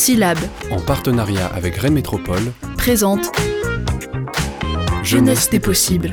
Syllab, en partenariat avec Rennes Métropole, présente Jeunesse des possibles.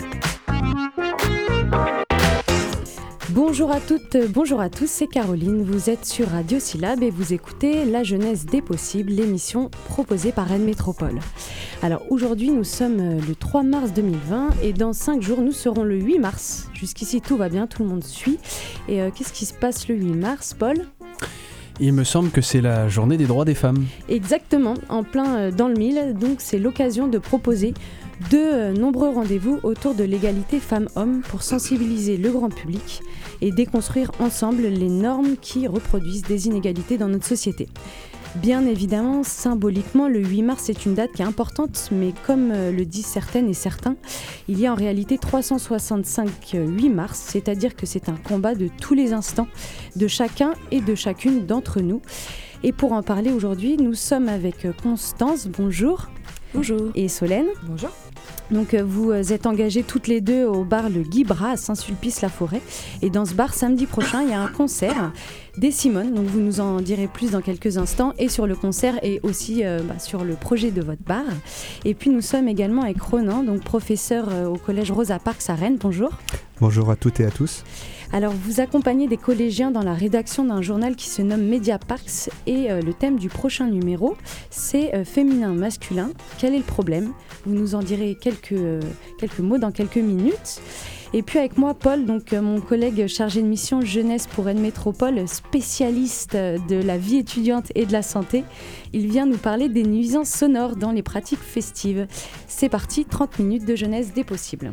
Bonjour à toutes, bonjour à tous, c'est Caroline, vous êtes sur Radio Syllab et vous écoutez La Jeunesse des possibles, l'émission proposée par Rennes Métropole. Alors aujourd'hui nous sommes le 3 mars 2020 et dans 5 jours nous serons le 8 mars. Jusqu'ici tout va bien, tout le monde suit. Et qu'est-ce qui se passe le 8 mars, Paul ? Il me semble que c'est la journée des droits des femmes. Exactement, en plein dans le mille, donc c'est l'occasion de proposer de nombreux rendez-vous autour de l'égalité femmes-hommes pour sensibiliser le grand public et déconstruire ensemble les normes qui reproduisent des inégalités dans notre société. Bien évidemment, symboliquement, le 8 mars est une date qui est importante, mais comme le disent certaines et certains, il y a en réalité 365 8 mars, c'est-à-dire que c'est un combat de tous les instants, de chacun et de chacune d'entre nous. Et pour en parler aujourd'hui, nous sommes avec Constance, bonjour. Bonjour. Et Solène. Bonjour. Donc vous êtes engagées toutes les deux au bar Le Guy Bras à Saint-Sulpice-la-Forêt. Et dans ce bar, samedi prochain, il y a un concert des Simones. Donc vous nous en direz plus dans quelques instants. Et sur le concert et aussi sur le projet de votre bar. Et puis nous sommes également avec Ronan, donc professeur au collège Rosa Parks à Rennes. Bonjour. Bonjour à toutes et à tous. Alors, vous accompagnez des collégiens dans la rédaction d'un journal qui se nomme Mediaparks et le thème du prochain numéro, c'est féminin-masculin. Quel est le problème ? Vous nous en direz quelques mots dans quelques minutes. Et puis avec moi, Paul, donc mon collègue chargé de mission jeunesse pour Rennes Métropole, spécialiste de la vie étudiante et de la santé. Il vient nous parler des nuisances sonores dans les pratiques festives. C'est parti, 30 minutes de jeunesse des possibles.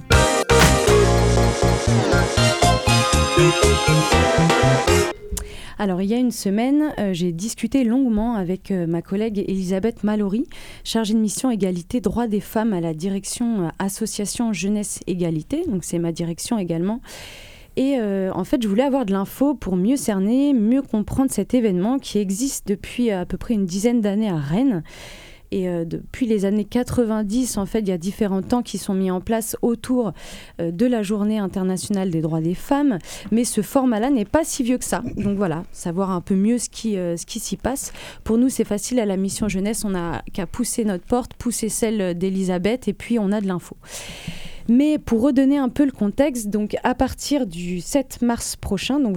Alors, il y a une semaine, j'ai discuté longuement avec ma collègue Elisabeth Mallory, chargée de mission égalité droits des femmes à la direction association Jeunesse Égalité, donc c'est ma direction également. Et en fait, je voulais avoir de l'info pour mieux cerner, mieux comprendre cet événement qui existe depuis à peu près une dizaine d'années à Rennes. Et depuis les années 90, en fait, il y a différents temps qui sont mis en place autour de la Journée internationale des droits des femmes. Mais ce format-là n'est pas si vieux que ça. Donc voilà, savoir un peu mieux ce qui s'y passe. Pour nous, c'est facile à la mission jeunesse. On n'a qu'à pousser notre porte, pousser celle d'Elisabeth, et puis on a de l'info. Mais pour redonner un peu le contexte, donc à partir du 7 mars prochain, donc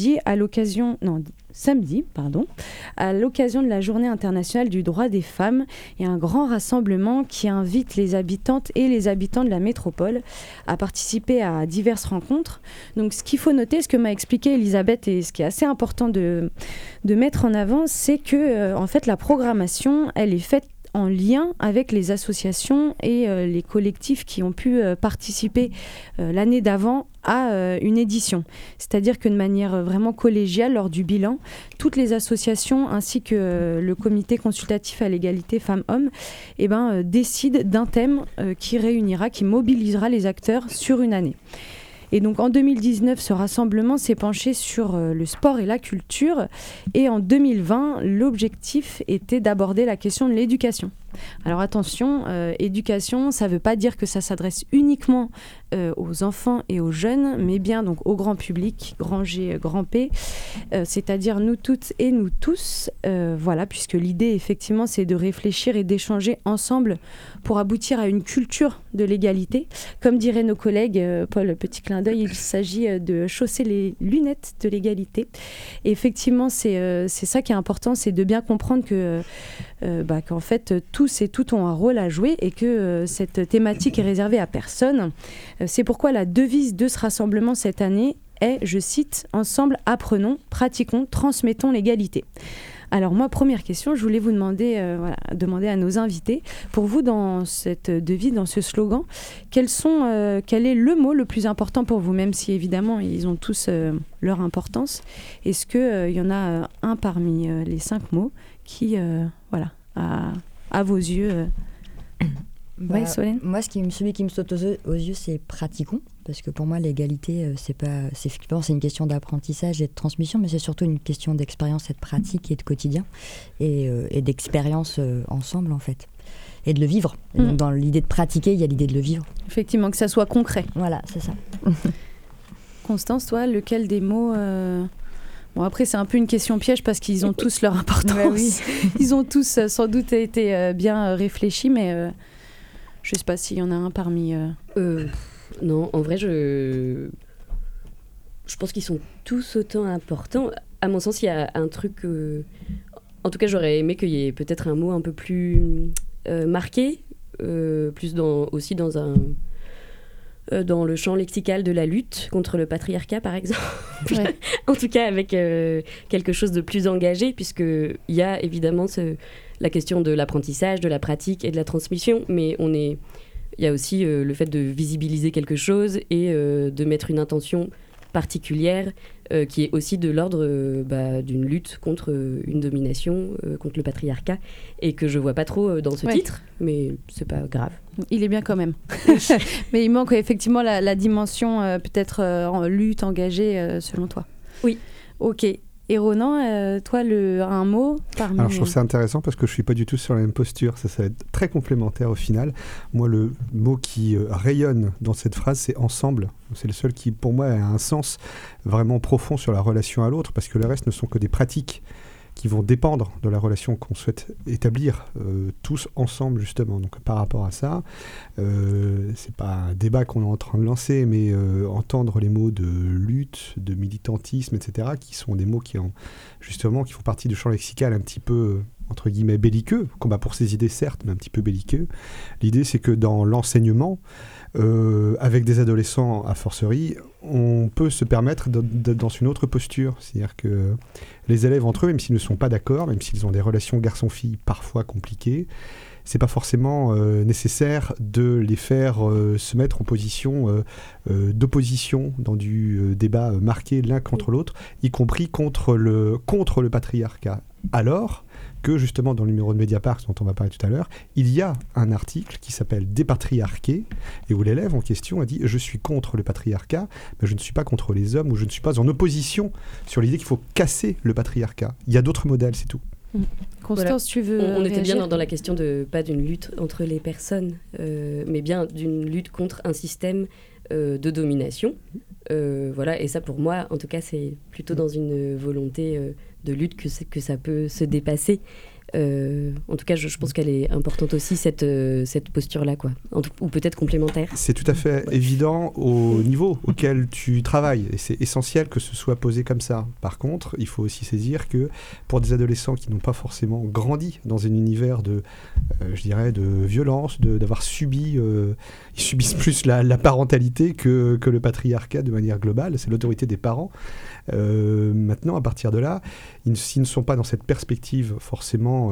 samedi, à l'occasion de la Journée internationale du droit des femmes, il y a un grand rassemblement qui invite les habitantes et les habitants de la métropole à participer à diverses rencontres. Donc ce qu'il faut noter, ce que m'a expliqué Elisabeth et ce qui est assez important de mettre en avant, c'est que en fait la programmation, elle est faite en lien avec les associations et les collectifs qui ont pu participer l'année d'avant à une édition. C'est-à-dire que de manière vraiment collégiale, lors du bilan, toutes les associations ainsi que le comité consultatif à l'égalité femmes-hommes décident d'un thème qui réunira, qui mobilisera les acteurs sur une année. Et donc en 2019, ce rassemblement s'est penché sur le sport et la culture. Et en 2020, l'objectif était d'aborder la question de l'éducation. Alors attention, éducation, ça ne veut pas dire que ça s'adresse uniquement aux enfants et aux jeunes, mais bien donc au grand public, grand G, grand P, c'est-à-dire nous toutes et nous tous. Voilà, puisque l'idée, effectivement, c'est de réfléchir et d'échanger ensemble pour aboutir à une culture de l'égalité. Comme diraient nos collègues, Paul, petit clin d'œil, il s'agit de chausser les lunettes de l'égalité. Et effectivement, c'est ça qui est important, c'est de bien comprendre qu'en fait, tous et toutes ont un rôle à jouer et que cette thématique est réservée à personne. C'est pourquoi la devise de ce rassemblement cette année est, je cite, « Ensemble, apprenons, pratiquons, transmettons l'égalité ». Alors moi, première question, je voulais vous demander à nos invités, pour vous dans cette devise, dans ce slogan, quel est le mot le plus important pour vous, même si évidemment ils ont tous leur importance. Est-ce qu'il y en a un parmi les 5 mots qui, à vos yeux Oui, Solène. Moi, celui qui me saute aux yeux, c'est pratiquons, parce que pour moi, l'égalité, c'est une question d'apprentissage et de transmission, mais c'est surtout une question d'expérience et de pratique et de quotidien, et d'expérience ensemble, en fait, et de le vivre. Donc, dans l'idée de pratiquer, il y a l'idée de le vivre. Effectivement, que ça soit concret. Voilà, c'est ça. Constance, toi, lequel des mots Bon, après, c'est un peu une question piège parce qu'ils ont tous leur importance. Ouais, oui. Ils ont tous sans doute été bien réfléchis, mais je ne sais pas s'il y en a un parmi... Non, en vrai, je pense qu'ils sont tous autant importants. À mon sens, il y a un truc... En tout cas, j'aurais aimé qu'il y ait peut-être un mot un peu plus marqué, plus aussi dans le champ lexical de la lutte contre le patriarcat, par exemple. Ouais. En tout cas, avec quelque chose de plus engagé, puisqu'il y a évidemment la question de l'apprentissage, de la pratique et de la transmission, mais il y a aussi le fait de visibiliser quelque chose et de mettre une intention particulière qui est aussi de l'ordre d'une lutte contre une domination, contre le patriarcat, et que je vois pas trop dans ce titre, mais c'est pas grave. Il est bien quand même. Mais il manque effectivement la dimension peut-être en lutte engagée selon toi. Oui. Ok. Et Ronan, toi, un mot parmi... Alors je trouve ça intéressant parce que je ne suis pas du tout sur la même posture, ça va être très complémentaire au final. Moi, le mot qui rayonne dans cette phrase, c'est « ensemble ». C'est le seul qui, pour moi, a un sens vraiment profond sur la relation à l'autre, parce que le reste ne sont que des pratiques qui vont dépendre de la relation qu'on souhaite établir tous ensemble, justement. Donc par rapport à ça, c'est pas un débat qu'on est en train de lancer, mais entendre les mots de lutte, de militantisme, etc., qui sont des mots qui font partie du champ lexical un petit peu entre guillemets belliqueux, combat pour ses idées certes, mais un petit peu belliqueux. L'idée, c'est que dans l'enseignement, avec des adolescents a fortiori, on peut se permettre d'être dans une autre posture. C'est-à-dire que les élèves entre eux, même s'ils ne sont pas d'accord, même s'ils ont des relations garçon-fille parfois compliquées, c'est pas forcément nécessaire de les faire se mettre en position d'opposition dans du débat marqué l'un contre l'autre, y compris contre le patriarcat. Alors que justement dans le numéro de Mediapart dont on va parler tout à l'heure, il y a un article qui s'appelle « Dépatriarqué » et où l'élève en question a dit « Je suis contre le patriarcat, mais je ne suis pas contre les hommes ou je ne suis pas en opposition sur l'idée qu'il faut casser le patriarcat. Il y a d'autres modèles, c'est tout. » Constance, tu veux On était bien réagir dans la question pas d'une lutte entre les personnes, mais bien d'une lutte contre un système de domination. Et ça, pour moi, en tout cas, c'est plutôt dans une volonté de lutte que ça peut se dépasser. En tout cas, je pense qu'elle est importante aussi, cette posture-là, quoi. Ou peut-être complémentaire. C'est tout à fait évident au niveau auquel tu travailles, et c'est essentiel que ce soit posé comme ça. Par contre, il faut aussi saisir que pour des adolescents qui n'ont pas forcément grandi dans un univers de violence, d'avoir subi... ils subissent plus la parentalité que le patriarcat de manière globale, c'est l'autorité des parents. Maintenant, à partir de là, s'ils ne sont pas dans cette perspective forcément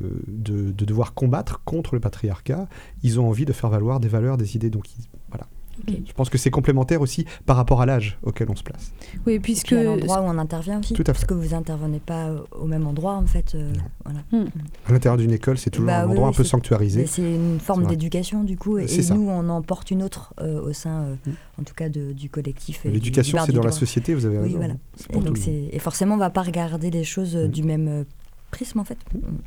de devoir combattre contre le patriarcat, ils ont envie de faire valoir des valeurs, des idées. Donc voilà. Okay. Je pense que c'est complémentaire aussi par rapport à l'âge auquel on se place. Oui, puisque... à l'endroit où on intervient aussi. Tout à fait. Parce que vous intervenez pas au même endroit, en fait. Voilà. À l'intérieur d'une école, c'est toujours un endroit un peu sanctuarisé. C'est une forme d'éducation, du coup. Et nous, on en porte une autre au sein, en tout cas, du collectif. L'éducation, c'est dans la société, vous avez raison. Oui, voilà. Et forcément, on ne va pas regarder les choses du même prisme, en fait.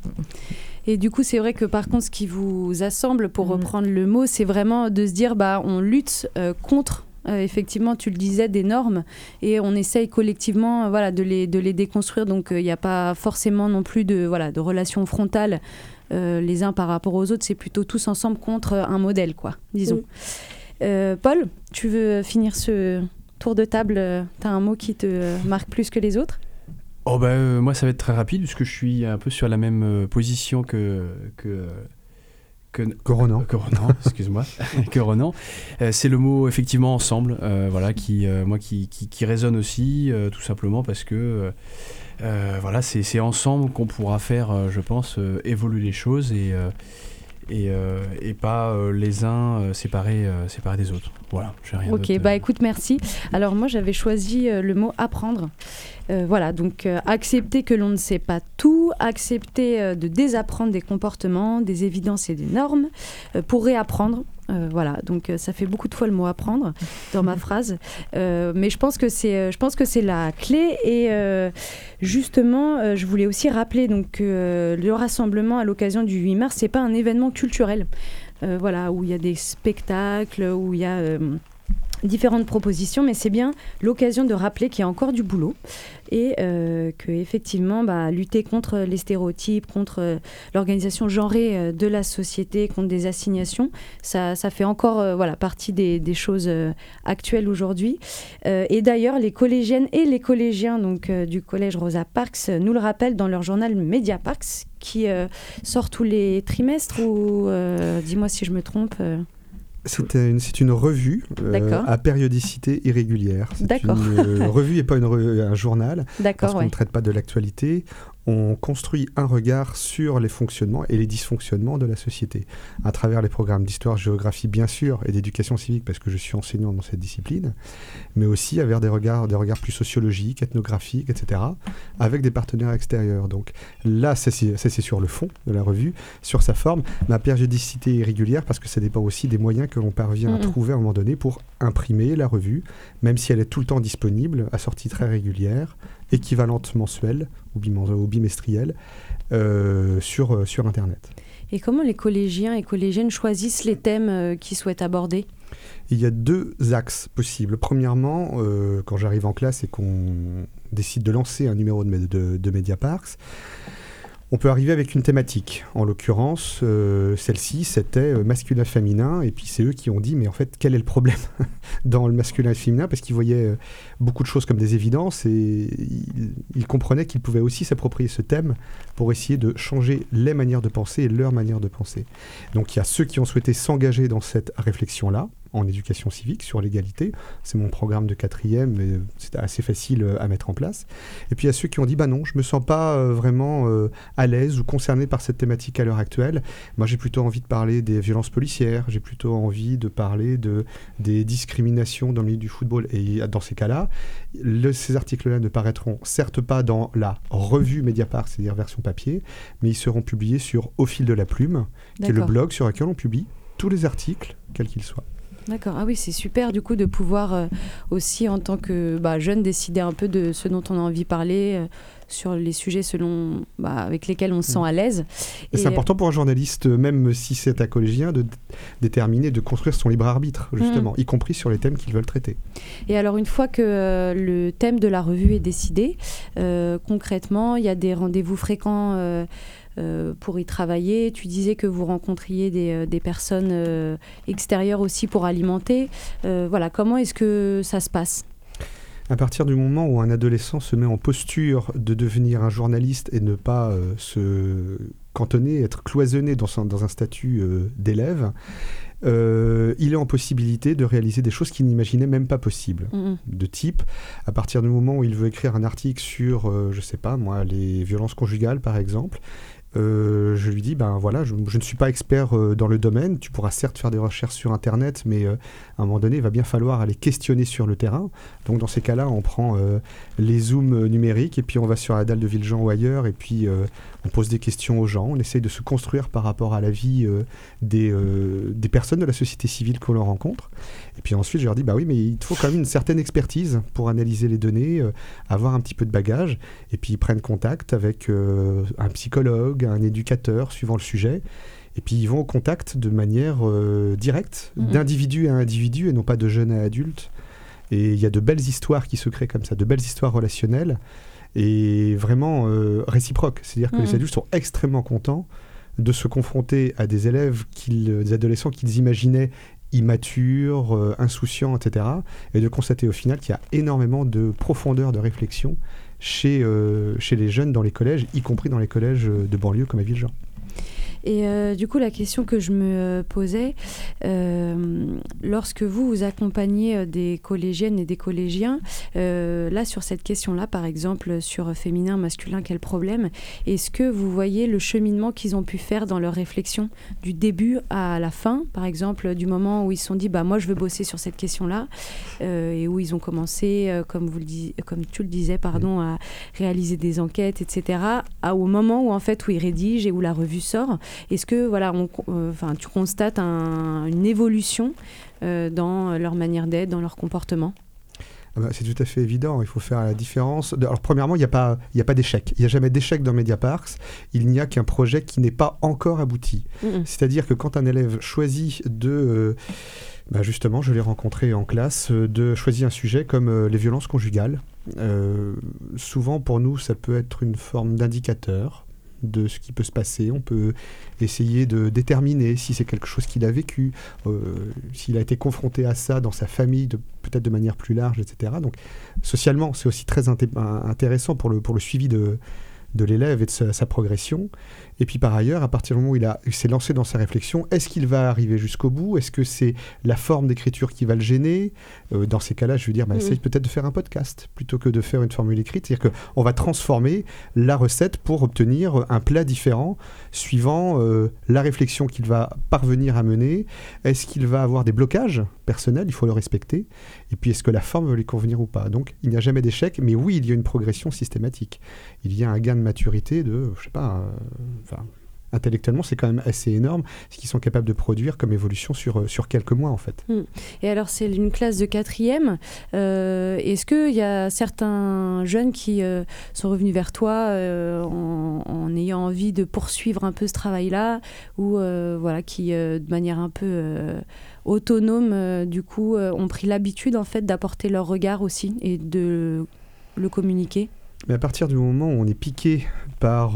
Et du coup, c'est vrai que par contre, ce qui vous assemble, pour reprendre le mot, c'est vraiment de se dire, on lutte contre, effectivement, tu le disais, des normes, et on essaye collectivement de les déconstruire. Donc, il n'y a pas forcément non plus de relations frontales les uns par rapport aux autres. C'est plutôt tous ensemble contre un modèle, quoi, disons. Paul, tu veux finir ce tour de table? Tu as un mot qui te marque plus que les autres? Moi, ça va être très rapide, puisque je suis un peu sur la même position que Ronan, excuse-moi, que Ronan. C'est le mot effectivement ensemble, qui résonne aussi, tout simplement parce que c'est ensemble qu'on pourra faire, je pense, évoluer les choses et pas les uns séparés des autres. Voilà, j'ai rien d'autre. Ok, écoute, merci. Alors moi, j'avais choisi le mot apprendre. Donc accepter que l'on ne sait pas tout, accepter de désapprendre des comportements, des évidences et des normes pour réapprendre. Donc ça fait beaucoup de fois le mot apprendre dans ma phrase, mais je pense que c'est la clé. Et justement, je voulais aussi rappeler donc le rassemblement à l'occasion du 8 mars, c'est pas un événement culturel, où il y a des spectacles, où il y a différentes propositions, mais c'est bien l'occasion de rappeler qu'il y a encore du boulot et que effectivement, lutter contre les stéréotypes, contre l'organisation genrée de la société, contre des assignations, ça fait encore partie des choses actuelles aujourd'hui. Et d'ailleurs, les collégiennes et les collégiens du collège Rosa Parks nous le rappellent dans leur journal Mediaparks, qui sort tous les trimestres, ou dis-moi si je me trompe. C'est une revue à périodicité irrégulière. C'est une revue et pas un journal. Parce qu'on ne traite pas de l'actualité. On construit un regard sur les fonctionnements et les dysfonctionnements de la société, à travers les programmes d'histoire, géographie bien sûr, et d'éducation civique, parce que je suis enseignant dans cette discipline, mais aussi avec des regards plus sociologiques, ethnographiques, etc., avec des partenaires extérieurs. Donc là, ça c'est sur le fond de la revue. Sur sa forme, ma périodicité irrégulière, parce que ça dépend aussi des moyens que l'on parvient à trouver à un moment donné pour imprimer la revue, même si elle est tout le temps disponible, à sortie très régulière, équivalente mensuelle ou bimestrielle sur Internet. Et comment les collégiens et collégiennes choisissent les thèmes qu'ils souhaitent aborder ? Il y a 2 axes possibles. Premièrement, quand j'arrive en classe et qu'on décide de lancer un numéro de Mediaparks, on peut arriver avec une thématique. En l'occurrence, celle-ci, c'était masculin-féminin. Et puis, c'est eux qui ont dit, mais en fait, quel est le problème dans le masculin et féminin ? Parce qu'ils voyaient beaucoup de choses comme des évidences. Et ils comprenaient qu'ils pouvaient aussi s'approprier ce thème pour essayer de changer les manières de penser et leur manière de penser. Donc, il y a ceux qui ont souhaité s'engager dans cette réflexion-là, en éducation civique, sur l'égalité. C'est mon programme de 4e, mais c'était assez facile à mettre en place. Et puis il y a ceux qui ont dit, non, je me sens pas vraiment à l'aise ou concerné par cette thématique à l'heure actuelle. Moi, j'ai plutôt envie de parler des violences policières, j'ai plutôt envie de parler des discriminations dans le milieu du football. Et dans ces cas-là, ces articles-là ne paraîtront certes pas dans la revue Mediapart, c'est-à-dire version papier, mais ils seront publiés sur Au fil de la plume, qui est le blog sur lequel on publie tous les articles, quels qu'ils soient. D'accord. Ah oui, c'est super du coup de pouvoir aussi en tant que jeune décider un peu de ce dont on a envie de parler sur les sujets avec lesquels on se sent à l'aise. Et c'est important pour un journaliste, même si c'est un collégien, de déterminer, de construire son libre arbitre, justement, y compris sur les thèmes qu'ils veulent traiter. Et alors, une fois que le thème de la revue est décidé, concrètement, il y a des rendez-vous fréquents pour y travailler. Tu disais que vous rencontriez des personnes extérieures aussi pour alimenter. Comment est-ce que ça se passe ? À partir du moment où un adolescent se met en posture de devenir un journaliste et ne pas se cantonner, être cloisonné dans un statut d'élève, il est en possibilité de réaliser des choses qu'il n'imaginait même pas possibles. De type, à partir du moment où il veut écrire un article sur, les violences conjugales par exemple, je lui dis, je ne suis pas expert dans le domaine, tu pourras certes faire des recherches sur Internet, mais à un moment donné, il va bien falloir aller questionner sur le terrain. Donc dans ces cas-là, on prend les zooms numériques et puis on va sur la dalle de Villejean ou ailleurs et puis on pose des questions aux gens, on essaye de se construire par rapport à la vie des personnes de la société civile que l'on rencontre. Et puis ensuite, je leur dis, oui, mais il te faut quand même une certaine expertise pour analyser les données, avoir un petit peu de bagage. Et puis ils prennent contact avec un psychologue, un éducateur, suivant le sujet. Et puis ils vont au contact de manière directe, d'individu à individu et non pas de jeune à adulte. Et il y a de belles histoires qui se créent comme ça, de belles histoires relationnelles et vraiment réciproques. C'est-à-dire que les adultes sont extrêmement contents de se confronter à des élèves, des adolescents qu'ils imaginaient immatures, insouciants, etc. Et de constater au final qu'il y a énormément de profondeur de réflexion chez les jeunes dans les collèges, y compris dans les collèges de banlieue comme à Villejean. Et du coup, la question que je me posais, lorsque vous accompagnez des collégiennes et des collégiens, là, sur cette question-là, par exemple, sur féminin, masculin, quel problème, est-ce que vous voyez le cheminement qu'ils ont pu faire dans leur réflexion, du début à la fin, par exemple, du moment où ils se sont dit, moi, je veux bosser sur cette question-là, et où ils ont commencé, comme tu le disais, à réaliser des enquêtes, etc., au moment où, en fait, où ils rédigent et où la revue sort. Est-ce que tu constates une évolution dans leur manière d'être, dans leur comportement ? C'est tout à fait évident, il faut faire la différence. Alors premièrement, il n'y a pas d'échec. Il n'y a jamais d'échec dans Mediaparks. Il n'y a qu'un projet qui n'est pas encore abouti. C'est-à-dire que quand un élève choisit de... justement, je l'ai rencontré en classe, de choisir un sujet comme les violences conjugales. Souvent, pour nous, ça peut être une forme d'indicateur de ce qui peut se passer. On peut essayer de déterminer si c'est quelque chose qu'il a vécu, s'il a été confronté à ça dans sa famille, peut-être de manière plus large, etc. Donc, socialement, c'est aussi très intéressant pour le suivi de l'élève et de sa progression. Et puis par ailleurs, à partir du moment où il s'est lancé dans sa réflexion, est-ce qu'il va arriver jusqu'au bout? Est-ce que c'est la forme d'écriture qui va le gêner? Dans ces cas-là, je veux dire, essaye peut-être de faire un podcast plutôt que de faire une formule écrite. C'est-à-dire qu'on va transformer la recette pour obtenir un plat différent suivant la réflexion qu'il va parvenir à mener. Est-ce qu'il va avoir des blocages personnels? Il faut le respecter. Et puis, est-ce que la forme va lui convenir ou pas? Donc, il n'y a jamais d'échec, mais oui, il y a une progression systématique. Il y a un gain de maturité de, je sais pas... intellectuellement, c'est quand même assez énorme ce qu'ils sont capables de produire comme évolution sur quelques mois, en fait. Et alors, c'est une classe de 4e. Est-ce qu'il y a certains jeunes qui sont revenus vers toi en ayant envie de poursuivre un peu ce travail-là ou qui, de manière un peu autonome, du coup, ont pris l'habitude, en fait, d'apporter leur regard aussi et de le communiquer? Mais à partir du moment où on est piqué par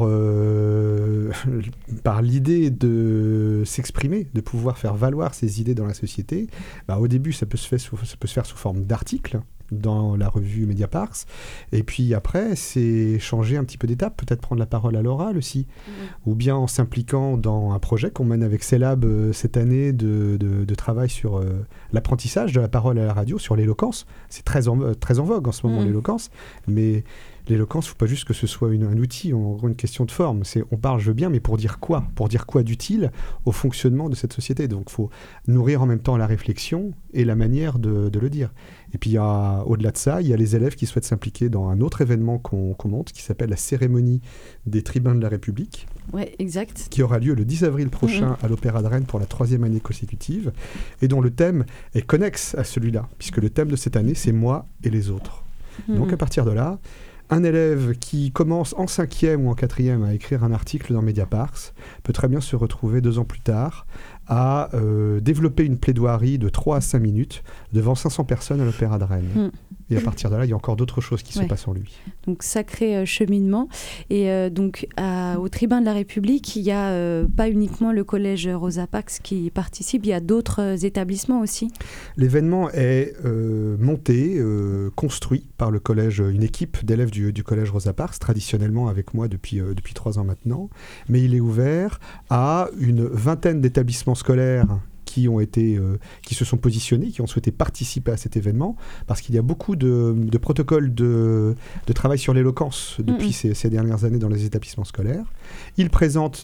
l'idée de s'exprimer, de pouvoir faire valoir ses idées dans la société, au début, ça peut se faire sous forme d'articles dans la revue Mediaparks. Et puis après, c'est changer un petit peu d'étape, peut-être prendre la parole à l'oral aussi, ou bien en s'impliquant dans un projet qu'on mène avec CELAB cette année de travail sur l'apprentissage de la parole à la radio, sur l'éloquence. C'est très en vogue en ce moment, l'éloquence, mais l'éloquence, il ne faut pas juste que ce soit un outil, en gros une question de forme. On parle, je veux bien, mais pour dire quoi? Pour dire quoi d'utile au fonctionnement de cette société? Donc il faut nourrir en même temps la réflexion et la manière de le dire. Et puis au-delà de ça, il y a les élèves qui souhaitent s'impliquer dans un autre événement qu'on monte, qui s'appelle la cérémonie des tribuns de la République. Ouais, exact. Qui aura lieu le 10 avril prochain à l'Opéra de Rennes pour la 3e année consécutive, et dont le thème est connexe à celui-là, puisque le thème de cette année, c'est « Moi et les autres ». Donc à partir de là, un élève qui commence en 5e ou en 4e à écrire un article dans Mediaparks peut très bien se retrouver 2 ans plus tard à développer une plaidoirie de 3 à 5 minutes devant 500 personnes à l'Opéra de Rennes. Et à partir de là, il y a encore d'autres choses qui se passent en lui. Donc, sacré cheminement. Et donc, au Tribun de la République, il n'y a pas uniquement le collège Rosa Parks qui participe, il y a d'autres établissements aussi. L'événement est monté, construit par le collège, une équipe d'élèves du collège Rosa Parks, traditionnellement avec moi depuis 3 ans maintenant. Mais il est ouvert à une vingtaine d'établissements scolaires qui se sont positionnés, qui ont souhaité participer à cet événement, parce qu'il y a beaucoup de protocoles de travail sur l'éloquence depuis ces dernières années dans les établissements scolaires. Ils présentent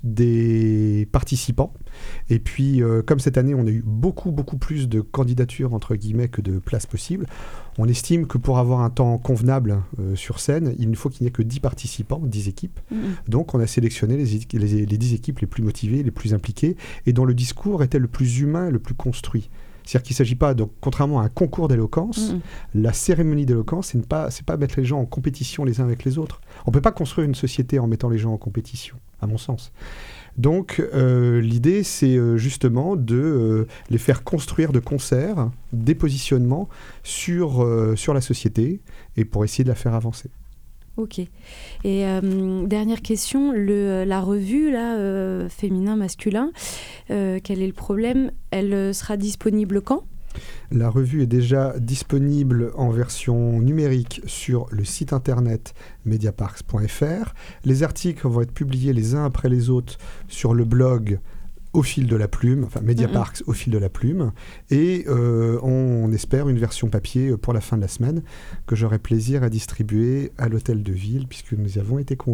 des participants, et puis comme cette année on a eu beaucoup plus de candidatures entre guillemets que de places possibles, on estime que pour avoir un temps convenable sur scène, il ne faut qu'il n'y ait que 10 participants, 10 équipes. Donc on a sélectionné les 10 équipes les plus motivées, les plus impliquées, et dont le discours était le plus humain, le plus construit. C'est-à-dire qu'il ne s'agit pas, donc, contrairement à un concours d'éloquence, la cérémonie d'éloquence, c'est pas mettre les gens en compétition les uns avec les autres. On ne peut pas construire une société en mettant les gens en compétition, à mon sens. Donc l'idée, c'est justement de les faire construire de concert des positionnements sur la société, et pour essayer de la faire avancer. Ok. Et dernière question, la revue là, féminin-masculin, quel est le problème? Elle sera disponible quand? La revue est déjà disponible en version numérique sur le site internet mediaparks.fr. Les articles vont être publiés les uns après les autres sur le blog Au fil de la plume, enfin Mediaparks Au fil de la plume, et on espère une version papier pour la fin de la semaine que j'aurai plaisir à distribuer à l'hôtel de ville puisque nous y avons été conviés.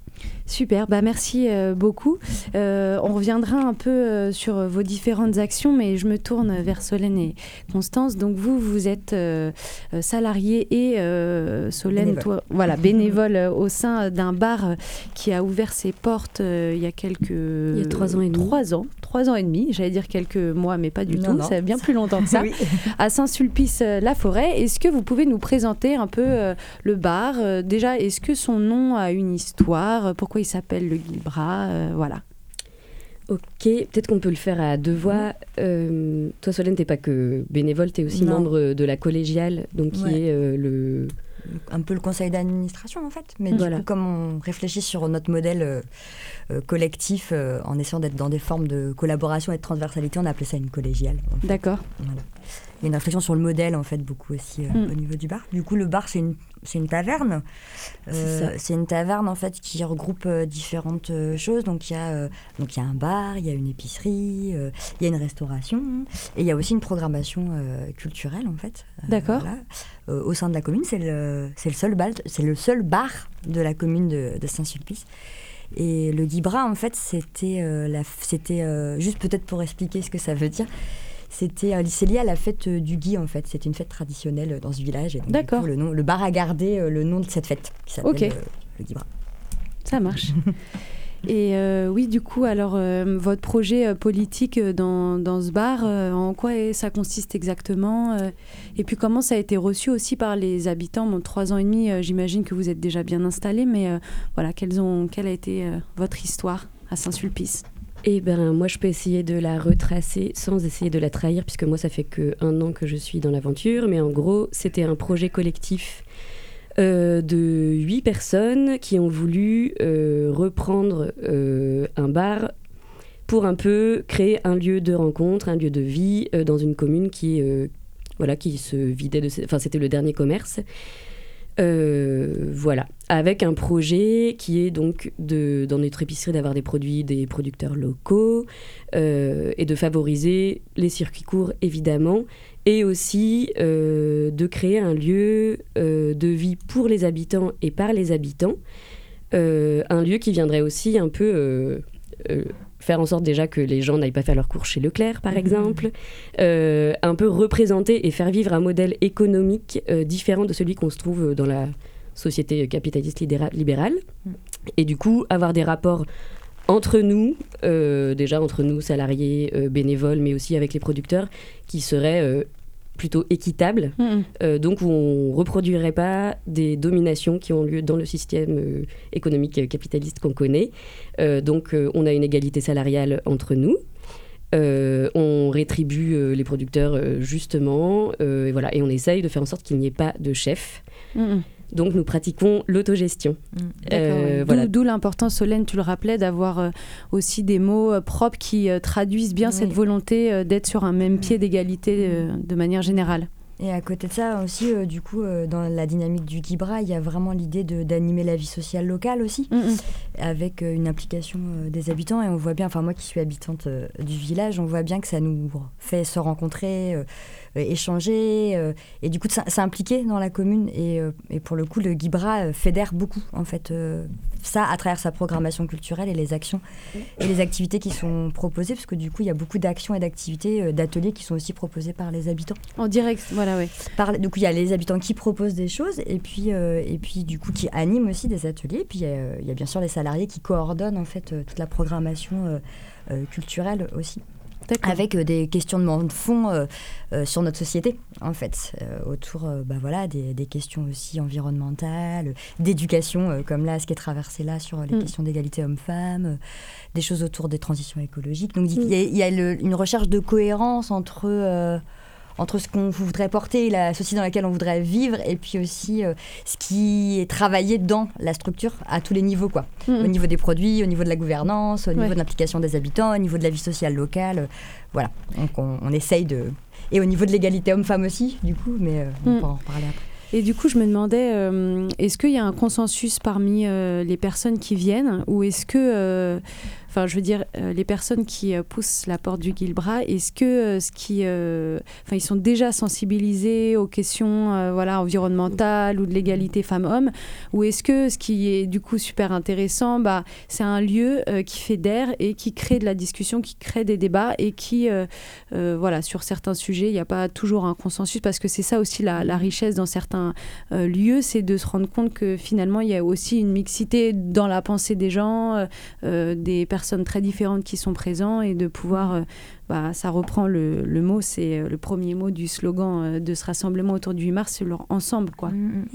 Super, merci beaucoup. On reviendra un peu sur vos différentes actions, mais je me tourne vers Solène et Constance. Donc vous êtes salariée et Solène, bénévole. Toi, bénévole au sein d'un bar qui a ouvert ses portes il y a 3 ans et demi. 3 ans et demi, j'allais dire quelques mois, mais pas du tout, Non. ça fait bien plus longtemps que ça. Oui. À Saint-Sulpice-la-Forêt. Est-ce que vous pouvez nous présenter un peu le bar déjà, est-ce que son nom a une histoire? Pourquoi il s'appelle le Guilbras? Voilà. Ok, peut-être qu'on peut le faire à 2 voix. Toi, Solène, t'es pas que bénévole, t'es aussi Non. membre de la collégiale, donc qui Ouais. est Un peu le conseil d'administration en fait, mais Voilà. du coup comme on réfléchit sur notre modèle collectif en essayant d'être dans des formes de collaboration et de transversalité, on a appelé ça une collégiale. En fait. D'accord. Voilà. Il y a une réflexion sur le modèle en fait beaucoup aussi au niveau du bar. Du coup le bar c'est une taverne. C'est une taverne en fait qui regroupe différentes choses. Donc il y a un bar, il y a une épicerie, il y a une restauration et il y a aussi une programmation culturelle en fait. D'accord. Voilà. Au sein de la commune, c'est le seul bar de la commune de Saint-Sulpice. Et le Guilbras, en fait, c'était juste peut-être pour expliquer ce que ça veut dire. C'est lié à la fête du Guy, en fait. C'était une fête traditionnelle dans ce village. Et donc, D'accord. du coup, le bar a gardé le nom de cette fête qui s'appelle Ok. le Guilbras. Ça marche. Et oui, du coup, alors, votre projet politique dans ce bar, en quoi ça consiste exactement et puis comment ça a été reçu aussi par les habitants? 3 ans et demi, j'imagine que vous êtes déjà bien installés, mais voilà, quelle a été votre histoire à Saint-Sulpice? moi, je peux essayer de la retracer sans essayer de la trahir, puisque moi, ça fait que 1 an que je suis dans l'aventure. Mais en gros, c'était un projet collectif de 8 personnes qui ont voulu reprendre un bar pour un peu créer un lieu de rencontre, un lieu de vie dans une commune qui se vidait de... c'était le dernier commerce. Avec un projet qui est donc dans notre épicerie d'avoir des produits des producteurs locaux et de favoriser les circuits courts évidemment, et aussi de créer un lieu de vie pour les habitants et par les habitants, un lieu qui viendrait aussi un peu faire en sorte déjà que les gens n'aillent pas faire leurs courses chez Leclerc par exemple, un peu représenter et faire vivre un modèle économique différent de celui qu'on se trouve dans la société capitaliste libérale, et du coup avoir des rapports entre nous, déjà entre nous salariés, bénévoles, mais aussi avec les producteurs, qui seraient plutôt équitables, donc où on ne reproduirait pas des dominations qui ont lieu dans le système économique capitaliste qu'on connaît. Donc on a une égalité salariale entre nous. On rétribue les producteurs justement, et on essaye de faire en sorte qu'il n'y ait pas de chef. Donc nous pratiquons l'autogestion. D'où l'importance, Solène, tu le rappelais, d'avoir aussi des mots propres qui traduisent bien cette volonté d'être sur un même pied d'égalité de manière générale. Et à côté de ça aussi, dans la dynamique du Guilbras, il y a vraiment l'idée d'animer la vie sociale locale aussi, avec une implication des habitants. Et on voit bien, moi qui suis habitante du village, on voit bien que ça nous fait se rencontrer, échanger, et du coup s'impliquer dans la commune. Et pour le coup, le Guilbras fédère beaucoup, en fait, ça à travers sa programmation culturelle et les actions et les activités qui sont proposées, parce que du coup, il y a beaucoup d'actions et d'activités, d'ateliers qui sont aussi proposés par les habitants. En direct, voilà, oui. Du coup, il y a les habitants qui proposent des choses et puis du coup, qui animent aussi des ateliers. Et puis, il y a bien sûr les salariés qui coordonnent, en fait, toute la programmation culturelle aussi. D'accord. Avec des questionnements de fond sur notre société, en fait, autour des questions aussi environnementales, d'éducation, comme là, ce qui est traversé là sur les questions d'égalité hommes-femmes, des choses autour des transitions écologiques. Donc, il y a une recherche de cohérence entre ce qu'on voudrait porter, la société dans laquelle on voudrait vivre, et puis aussi ce qui est travaillé dans la structure à tous les niveaux, quoi. Au niveau des produits, au niveau de la gouvernance, au niveau de l'implication des habitants, au niveau de la vie sociale locale. Voilà. Donc on essaye de... Et au niveau de l'égalité homme-femme aussi, du coup, mais on pourra en reparler après. Et du coup, je me demandais, est-ce qu'il y a un consensus parmi les personnes qui viennent, ou est-ce que enfin, je veux dire, les personnes qui poussent la porte du Guilbra, est-ce que ils sont déjà sensibilisés aux questions voilà, environnementales ou de l'égalité femmes-hommes, ou est-ce que ce qui est du coup super intéressant, c'est un lieu qui fédère et qui crée de la discussion, qui crée des débats et qui, voilà, sur certains sujets, il n'y a pas toujours un consensus, parce que c'est ça aussi la richesse dans certains lieux, c'est de se rendre compte que finalement, il y a aussi une mixité dans la pensée des gens, des personnes très différentes qui sont présentes, et de pouvoir, ça reprend le mot, c'est le premier mot du slogan de ce rassemblement autour du 8 mars, c'est leur ensemble, quoi.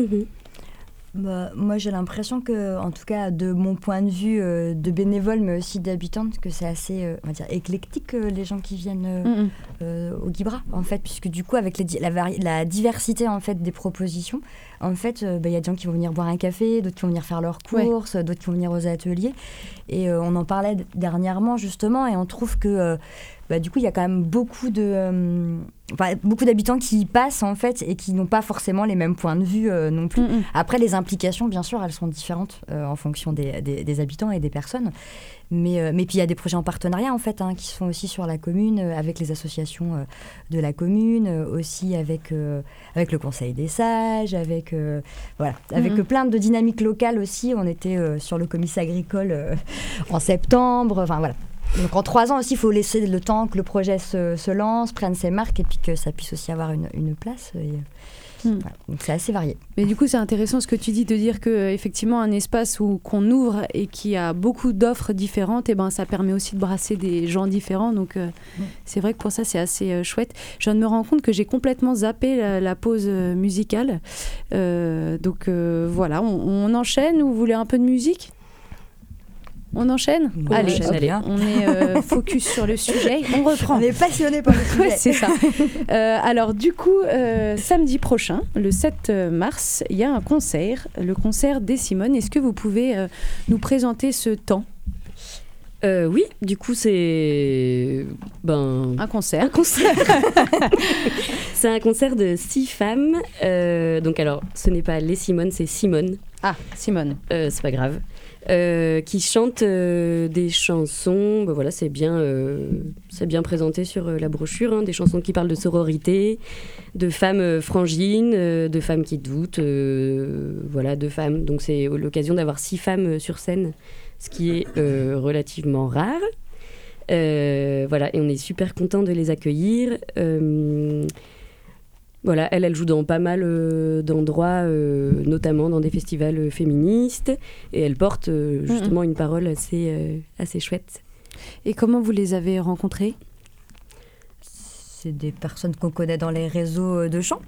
Moi, j'ai l'impression que, en tout cas, de mon point de vue de bénévole, mais aussi d'habitante, que c'est assez, on va dire, éclectique, les gens qui viennent au Guilbra, en fait, puisque du coup, avec la diversité, en fait, des propositions, en fait, y a des gens qui vont venir boire un café, d'autres qui vont venir faire leurs courses, d'autres qui vont venir aux ateliers. Et on en parlait dernièrement, justement, et on trouve que du coup, il y a quand même beaucoup d'habitants qui y passent, en fait, et qui n'ont pas forcément les mêmes points de vue non plus. Après, les implications, bien sûr, elles sont différentes en fonction des habitants et des personnes. Mais puis, il y a des projets en partenariat, en fait, qui se font aussi sur la commune, avec les associations de la commune, aussi avec le Conseil des sages, avec plein de dynamiques locales aussi. On était sur le comice agricole en septembre, enfin, voilà. Donc en 3 ans aussi, il faut laisser le temps que le projet se lance, prenne ses marques, et puis que ça puisse aussi avoir une place. Voilà. Donc c'est assez varié. Mais du coup, c'est intéressant ce que tu dis, de dire qu'effectivement, un espace qu'on ouvre et qui a beaucoup d'offres différentes, ça permet aussi de brasser des gens différents. Donc c'est vrai que pour ça, c'est assez chouette. Je viens de me rendre compte que j'ai complètement zappé la pause musicale. Donc voilà, on enchaîne, ou vous voulez un peu de musique ? On enchaîne ? Allez, on est focus sur le sujet. On reprend. On est passionné par le sujet. Ouais, c'est ça. Alors du coup, samedi prochain, le 7 mars, il y a un concert, le concert des Simones. Est-ce que vous pouvez nous présenter ce temps ? Oui, du coup, c'est un concert. C'est un concert de 6 femmes. Donc alors, ce n'est pas les Simones, c'est Simone. Ah, Simone. C'est pas grave. Qui chantent des chansons, voilà, c'est bien présenté sur la brochure, des chansons qui parlent de sororité, de femmes frangines, de femmes qui doutent, voilà, de femmes. Donc c'est l'occasion d'avoir 6 femmes sur scène, ce qui est relativement rare. Voilà, et on est super contents de les accueillir. Voilà, elle joue dans pas mal d'endroits, notamment dans des festivals féministes, et elle porte justement une parole assez chouette. Et comment vous les avez rencontrées ? C'est des personnes qu'on connaît dans les réseaux de chant.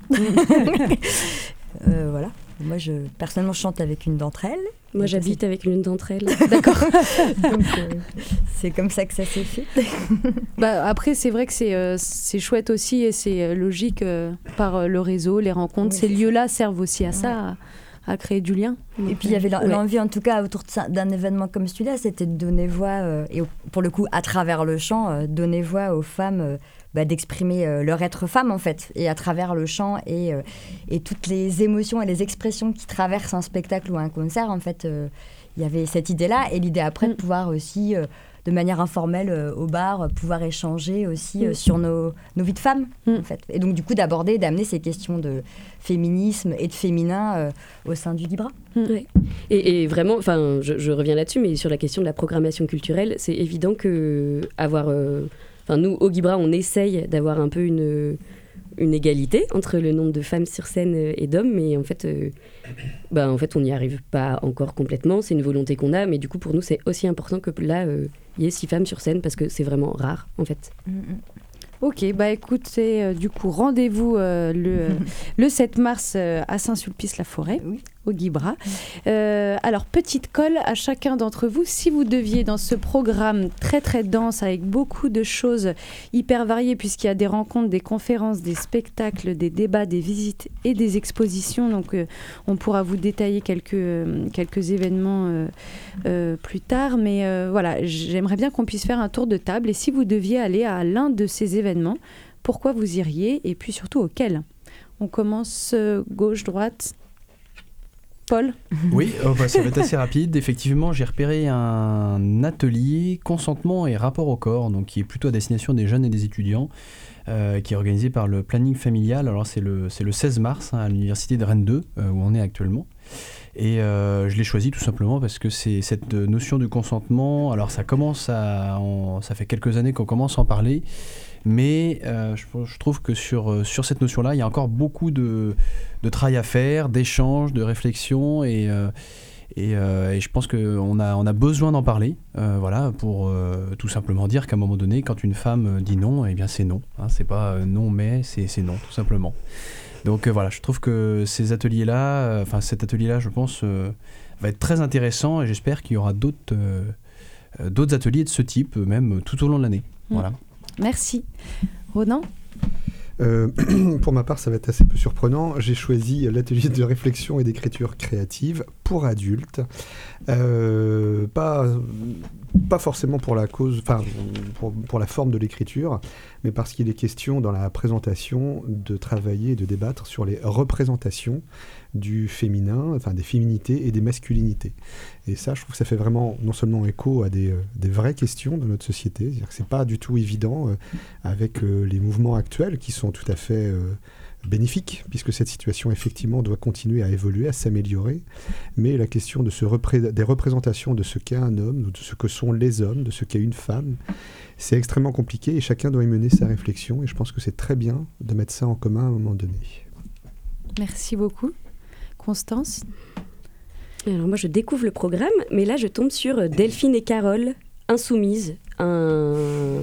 Voilà. Moi, personnellement, je chante avec une d'entre elles. Moi, j'habite avec l'une d'entre elles. D'accord. Donc, c'est comme ça que ça s'est fait. Après, c'est vrai que c'est chouette aussi, et c'est logique par le réseau, les rencontres. Oui, ces lieux-là servent aussi à ça, à créer du lien. Et puis, il y avait l'envie, en tout cas, autour d'un événement comme celui-là, c'était de donner voix, et pour le coup, à travers le chant, donner voix aux femmes, d'exprimer leur être femme, en fait, et à travers le chant et toutes les émotions et les expressions qui traversent un spectacle ou un concert, en fait, il y avait cette idée-là, et l'idée après de pouvoir aussi, de manière informelle, au bar, pouvoir échanger aussi sur nos vies de femmes, en fait. Et donc, du coup, d'amener ces questions de féminisme et de féminin au sein du Guilbra. Ouais. Et vraiment, je reviens là-dessus, mais sur la question de la programmation culturelle, c'est évident que nous, au Guilbra, on essaye d'avoir un peu une égalité entre le nombre de femmes sur scène et d'hommes, mais en fait, on n'y arrive pas encore complètement. C'est une volonté qu'on a, mais du coup, pour nous, c'est aussi important que là, il y ait 6 femmes sur scène, parce que c'est vraiment rare, en fait. Ok, écoutez, du coup, rendez-vous le 7 mars à Saint-Sulpice-la-Forêt, au Guilbra. Alors, petite colle à chacun d'entre vous, si vous deviez, dans ce programme très très dense, avec beaucoup de choses hyper variées, puisqu'il y a des rencontres, des conférences, des spectacles, des débats, des visites et des expositions, donc on pourra vous détailler quelques événements plus tard, mais voilà, j'aimerais bien qu'on puisse faire un tour de table, et si vous deviez aller à l'un de ces événements, pourquoi vous iriez, et puis surtout auquel ? On commence gauche, droite. Paul? Oui, ça va être assez rapide. Effectivement, j'ai repéré un atelier consentement et rapport au corps, donc qui est plutôt à destination des jeunes et des étudiants, qui est organisé par le planning familial. Alors c'est le 16 mars à l'université de Rennes 2, où on est actuellement. Et je l'ai choisi tout simplement parce que c'est cette notion du consentement. Alors ça fait quelques années qu'on commence à en parler, mais je trouve que sur cette notion-là, il y a encore beaucoup de travail à faire, d'échanges, de réflexion, et je pense qu'on a besoin d'en parler, pour tout simplement dire qu'à un moment donné, quand une femme dit non, eh bien c'est non. Hein, c'est pas non mais, c'est non, tout simplement. Donc je trouve que cet atelier-là, je pense, va être très intéressant, et j'espère qu'il y aura d'autres ateliers de ce type, même tout au long de l'année. Voilà. Merci. Ronan ? Pour ma part, ça va être assez peu surprenant. J'ai choisi l'atelier de réflexion et d'écriture créative pour adultes. Pas forcément pour la cause, pour la forme de l'écriture, mais parce qu'il est question dans la présentation de travailler et de débattre sur les représentations du féminin, des féminités et des masculinités. Et ça, je trouve que ça fait vraiment non seulement écho à des vraies questions de notre société, c'est-à-dire que c'est pas du tout évident avec les mouvements actuels qui sont tout à fait bénéfiques, puisque cette situation effectivement doit continuer à évoluer, à s'améliorer, mais la question des représentations de ce qu'est un homme, ou de ce que sont les hommes, de ce qu'est une femme, c'est extrêmement compliqué, et chacun doit y mener sa réflexion, et je pense que c'est très bien de mettre ça en commun à un moment donné. Merci beaucoup. Constance ? Alors moi je découvre le programme, mais là je tombe sur Delphine et Carole, Insoumises, un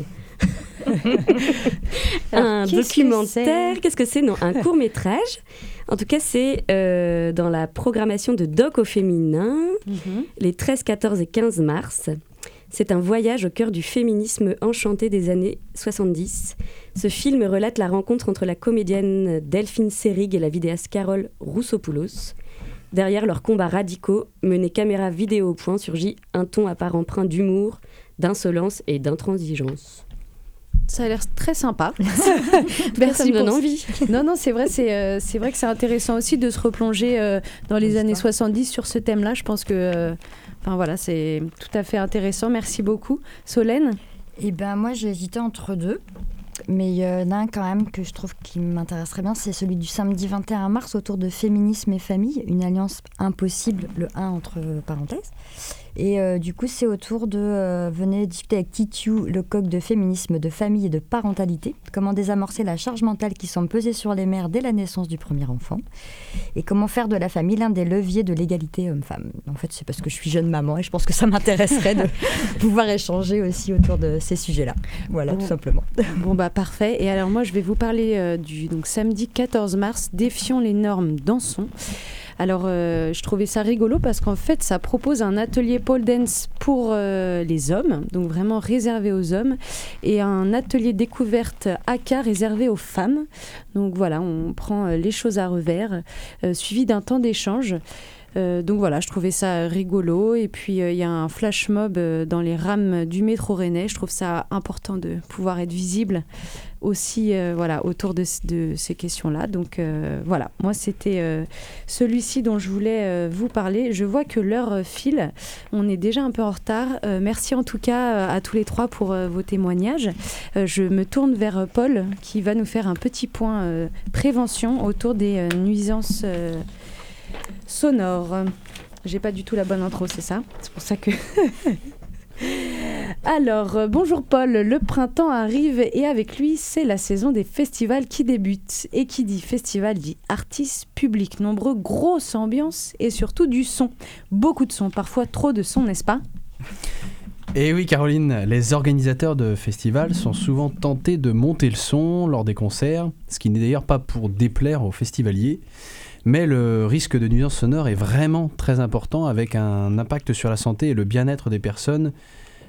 documentaire. Qu'est-ce que c'est ? Non, un court-métrage. En tout cas, c'est dans la programmation de Doc au féminin, les 13, 14 et 15 mars. C'est un voyage au cœur du féminisme enchanté des années 70. Ce film relate la rencontre entre la comédienne Delphine Seyrig et la vidéaste Carole Roussopoulos. Derrière leurs combats radicaux, menés caméra vidéo au point, surgit un ton à part empreint d'humour, d'insolence et d'intransigeance. Ça a l'air très sympa. Merci, ça me donne envie. Non, c'est vrai que c'est intéressant aussi de se replonger dans les années 70 sur ce thème-là. Je pense que c'est tout à fait intéressant. Merci beaucoup. Solène ? Moi, j'ai hésité entre deux. Mais il y en a un quand même que je trouve qui m'intéresserait bien, c'est celui du samedi 21 mars autour de féminisme et famille, une alliance impossible, le 1 entre parenthèses. Et du coup, c'est autour de venez discuter avec Titu, le coq de féminisme, de famille et de parentalité, comment désamorcer la charge mentale qui semble peser sur les mères dès la naissance du premier enfant, et comment faire de la famille l'un des leviers de l'égalité homme-femme. En fait, c'est parce que je suis jeune maman et je pense que ça m'intéresserait de pouvoir échanger aussi autour de ces sujets-là. Voilà, tout simplement. Parfait. Et alors moi, je vais vous parler du samedi 14 mars, Défions les normes, dansons. Alors, je trouvais ça rigolo parce qu'en fait, ça propose un atelier pole dance pour les hommes, donc vraiment réservé aux hommes, et un atelier découverte AK réservé aux femmes. Donc voilà, on prend les choses à revers, suivi d'un temps d'échange. Je trouvais ça rigolo. Et puis, il y a un flash mob dans les rames du métro rennais. Je trouve ça important de pouvoir être visible aussi autour de ces questions-là. Donc, moi, c'était celui-ci dont je voulais vous parler. Je vois que l'heure file. On est déjà un peu en retard. Merci en tout cas à tous les trois pour vos témoignages. Je me tourne vers Paul qui va nous faire un petit point prévention autour des nuisances sonore. J'ai pas du tout la bonne intro, c'est ça ? C'est pour ça que... Alors, bonjour Paul, le printemps arrive et avec lui, c'est la saison des festivals qui débute. Et qui dit festival dit artistes, publics nombreux, grosse ambiance et surtout du son. Beaucoup de son, parfois trop de son, n'est-ce pas ? Et oui Caroline, les organisateurs de festivals sont souvent tentés de monter le son lors des concerts, ce qui n'est d'ailleurs pas pour déplaire aux festivaliers. Mais le risque de nuisance sonore est vraiment très important, avec un impact sur la santé et le bien-être des personnes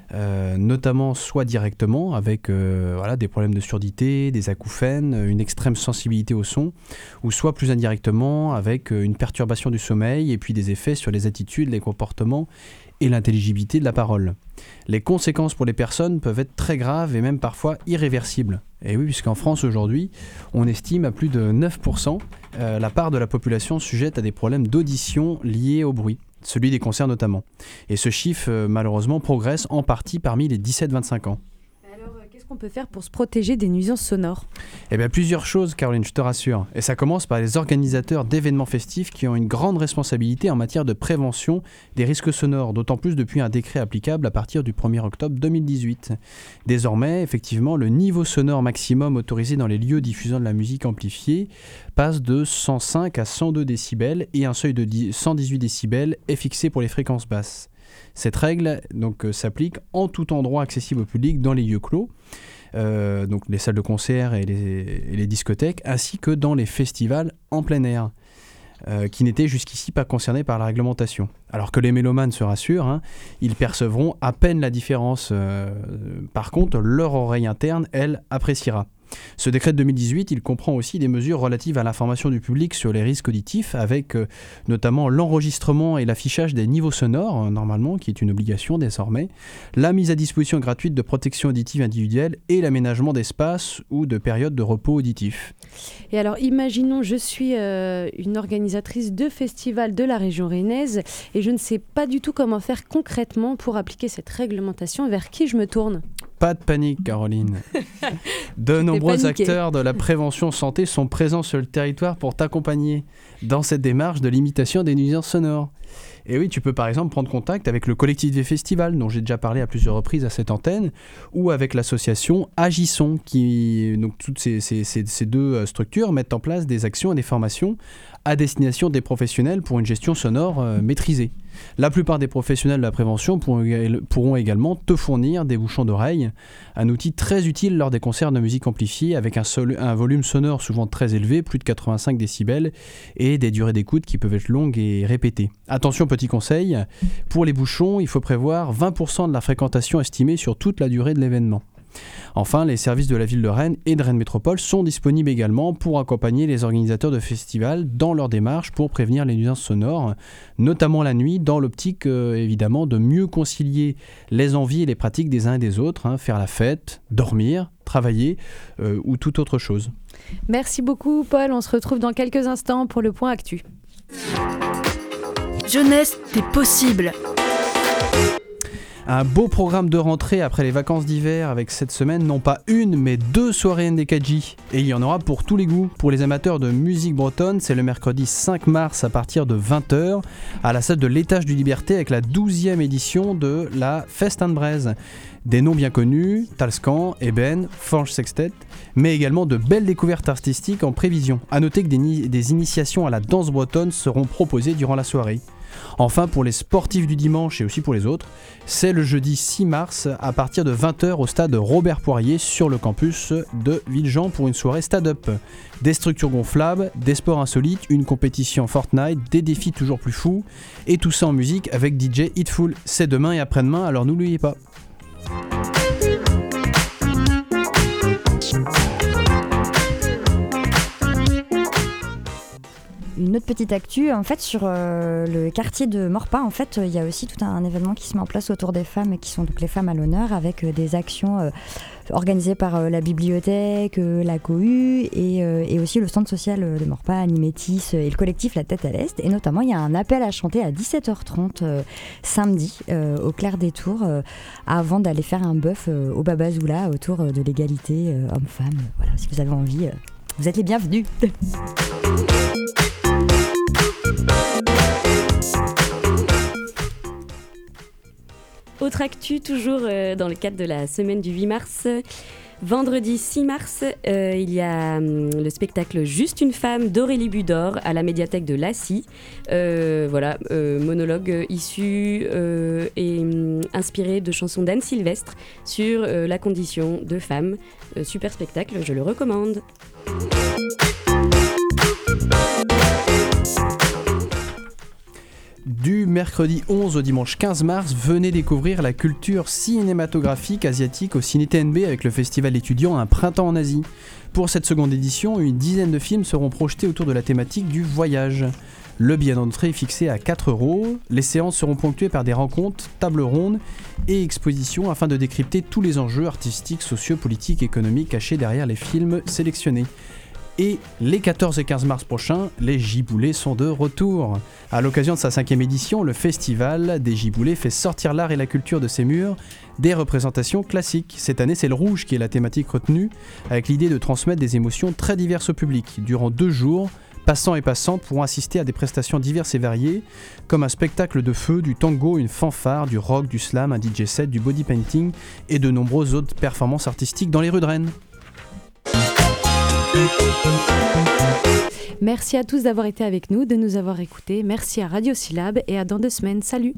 notamment soit directement avec des problèmes de surdité, des acouphènes, une extrême sensibilité au son, ou soit plus indirectement avec une perturbation du sommeil et puis des effets sur les attitudes, les comportements et l'intelligibilité de la parole. Les conséquences pour les personnes peuvent être très graves et même parfois irréversibles. Et oui, puisqu'en France aujourd'hui, on estime à plus de 9% la part de la population sujette à des problèmes d'audition liés au bruit, celui des concerts notamment. Et ce chiffre, malheureusement, progresse en partie parmi les 17-25 ans. Alors, qu'est-ce qu'on peut faire pour se protéger des nuisances sonores ? Eh bien, plusieurs choses, Caroline, je te rassure. Et ça commence par les organisateurs d'événements festifs qui ont une grande responsabilité en matière de prévention des risques sonores, d'autant plus depuis un décret applicable à partir du 1er octobre 2018. Désormais, effectivement, le niveau sonore maximum autorisé dans les lieux diffusant de la musique amplifiée passe de 105 à 102 décibels et un seuil de 118 décibels est fixé pour les fréquences basses. Cette règle s'applique en tout endroit accessible au public dans les lieux clos, donc les salles de concert et les discothèques, ainsi que dans les festivals en plein air, qui n'étaient jusqu'ici pas concernés par la réglementation. Alors que les mélomanes se rassurent, ils percevront à peine la différence. Par contre, leur oreille interne, elle, appréciera. Ce décret de 2018, il comprend aussi des mesures relatives à l'information du public sur les risques auditifs, avec notamment l'enregistrement et l'affichage des niveaux sonores, normalement, qui est une obligation désormais, la mise à disposition gratuite de protection auditive individuelle et l'aménagement d'espaces ou de périodes de repos auditif. Et alors, imaginons, je suis une organisatrice de festival de la région rennaise et je ne sais pas du tout comment faire concrètement pour appliquer cette réglementation. Vers qui je me tourne ? Pas de panique, Caroline. De nombreux acteurs de la prévention santé sont présents sur le territoire pour t'accompagner dans cette démarche de limitation des nuisances sonores. Et oui, tu peux par exemple prendre contact avec le collectif des festivals, dont j'ai déjà parlé à plusieurs reprises à cette antenne, ou avec l'association Agisson, qui, donc toutes ces deux structures mettent en place des actions et des formations à destination des professionnels pour une gestion sonore maîtrisée. La plupart des professionnels de la prévention pourront également te fournir des bouchons d'oreille, un outil très utile lors des concerts de musique amplifiée avec un volume sonore souvent très élevé, plus de 85 décibels, et des durées d'écoute qui peuvent être longues et répétées. Attention, petit conseil, pour les bouchons, il faut prévoir 20% de la fréquentation estimée sur toute la durée de l'événement. Enfin, les services de la ville de Rennes et de Rennes Métropole sont disponibles également pour accompagner les organisateurs de festivals dans leur démarche pour prévenir les nuisances sonores, notamment la nuit, dans l'optique évidemment de mieux concilier les envies et les pratiques des uns et des autres, faire la fête, dormir, travailler ou toute autre chose. Merci beaucoup Paul, on se retrouve dans quelques instants pour le point actu. Jeunesse des possibles. Un beau programme de rentrée après les vacances d'hiver avec cette semaine, non pas une, mais 2 soirées NDKJ. Et il y en aura pour tous les goûts. Pour les amateurs de musique bretonne, c'est le mercredi 5 mars à partir de 20h à la salle de l'Étage du Liberté avec la 12e édition de la Fest and Braise. Des noms bien connus, Talscan, Eben, Forge Sextet, mais également de belles découvertes artistiques en prévision. A noter que des initiations à la danse bretonne seront proposées durant la soirée. Enfin, pour les sportifs du dimanche et aussi pour les autres, c'est le jeudi 6 mars à partir de 20h au stade Robert Poirier sur le campus de Villejean pour une soirée stand-up. Des structures gonflables, des sports insolites, une compétition Fortnite, des défis toujours plus fous et tout ça en musique avec DJ Hitful. C'est demain et après-demain, alors n'oubliez pas. Une autre petite actu, en fait, sur le quartier de Morpas, en fait, il y a aussi tout un événement qui se met en place autour des femmes, qui sont donc les femmes à l'honneur, avec des actions organisées par la bibliothèque, la cohue et aussi le centre social de Morpas, Animétis et le collectif La Tête à l'Est. Et notamment, il y a un appel à chanter à 17h30 samedi au Clair des Tours, avant d'aller faire un bœuf au Babazoula autour de l'égalité homme-femme. Voilà, si vous avez envie, vous êtes les bienvenus. Autre actu, toujours dans le cadre de la semaine du 8 mars. Vendredi 6 mars, il y a le spectacle Juste une femme d'Aurélie Budor à la médiathèque de Lacy. Monologue issu et inspiré de chansons d'Anne Sylvestre sur la condition de femme. Super spectacle, je le recommande. Du mercredi 11 au dimanche 15 mars, venez découvrir la culture cinématographique asiatique au Ciné TNB avec le festival étudiant Un printemps en Asie. Pour cette seconde édition, une dizaine de films seront projetés autour de la thématique du voyage. Le billet d'entrée est fixé à 4 €. Les séances seront ponctuées par des rencontres, tables rondes et expositions afin de décrypter tous les enjeux artistiques, sociaux, politiques, économiques cachés derrière les films sélectionnés. Et les 14 et 15 mars prochains, les Giboulées sont de retour. À l'occasion de sa 5e édition, le festival des Giboulées fait sortir l'art et la culture de ses murs des représentations classiques. Cette année, c'est le rouge qui est la thématique retenue, avec l'idée de transmettre des émotions très diverses au public. Durant 2 jours, passants et passantes pourront assister à des prestations diverses et variées, comme un spectacle de feu, du tango, une fanfare, du rock, du slam, un DJ set, du body painting et de nombreuses autres performances artistiques dans les rues de Rennes. Merci à tous d'avoir été avec nous, de nous avoir écoutés. Merci à Radio Syllab et à dans 2 semaines. Salut!